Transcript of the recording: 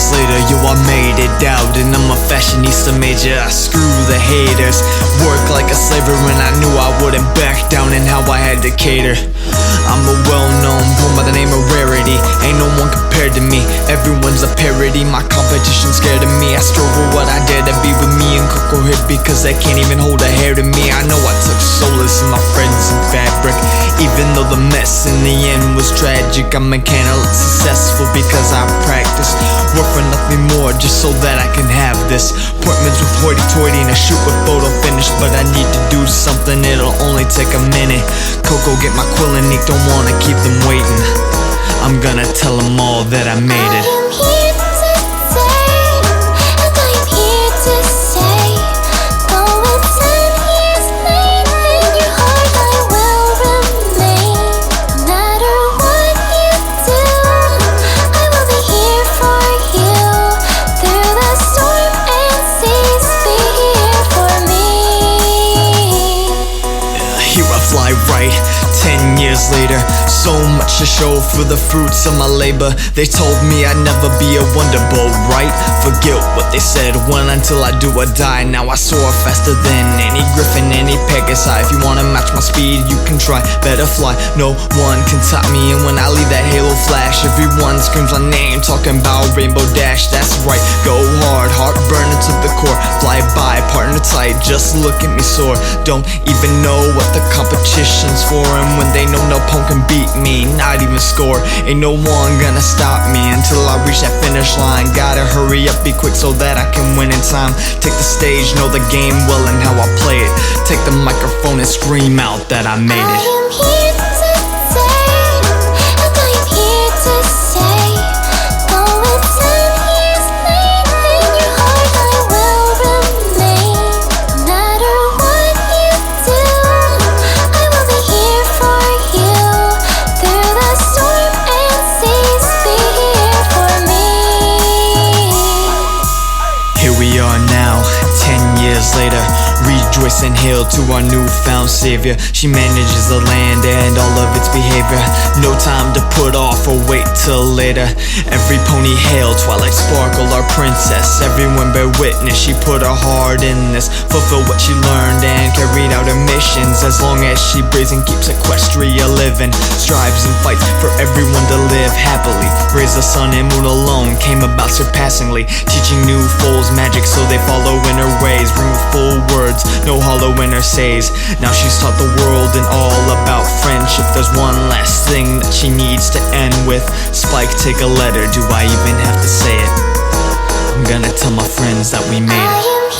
years later, yo, I made it out, and I'm a fashionista major. I screw the haters, work like a slaver, and I knew I wouldn't back down in how I had to cater. I'm a well-known poem by the name of Rarity. Ain't no one compared to me, everyone's a parody. My competition scared of me, I strove for what I dare to be. With me and Coco hit because they can't even hold a hair to me. I know I took solace in my friends and fabric, even though the mess in the end was tragic. I'm mechanical successful because I practice, work for nothing more just so that I can have this. Appointments with hoity-toity and a shoot with photo finish, but I need to do something, it'll only take a minute. Coco, get my quill and ink, don't wanna keep them waiting. I'm gonna tell them all that I made it. I am here today, and I am here to say, though it's 10 years late, in your heart I will remain. No matter what you do, I will be here for you. Through the storm and seas, be here for me. Here I fly right, 10 years later, so much to show for the fruits of my labor. They told me I'd never be a wonderboat, right? Forget what they said, when until I do or die. Now I soar faster than any griffin, any Pegasus. If you wanna match my speed, you can try, better fly. No one can top me, and when I leave that halo flash, everyone screams my name, talking about Rainbow Dash. That's right, go hard, heart burning to the core. Fly by, partner tight, just look at me soar. Don't even know what the competition's for, and when they know no punk can beat me, not even score. Ain't no one gonna stop me until I reach that finish line. Gotta hurry up, be quick so that I can win in time. Take the stage, know the game well and how I play it. Take the microphone and scream out that I made it. I am here today, and I am here to say, though it's 10 years late, in your heart I will remain. No matter what you do, I will be here for you. Through the storm and seas, be here for me. Here we are now, 10 years later, rejoice and hail to our newfound savior. She manages the land and all of its behavior. No time to put off or wait till later. Every pony hail, Twilight Sparkle, our princess. Everyone bear witness, she put her heart in this. Fulfill what she learned and carried out her missions. As long as she breathes and keeps Equestria living, strives and fights for everyone to live happily. Raised the sun and moon alone, came about surpassingly, teaching new foals magic so they follow in her ways. Bring with full words, no hollow in her says. Now she's taught the world and all about friendship. There's one last thing that she needs to end with. Spike, take a letter, do I even have to say it? I'm gonna tell my friends that we made it. I am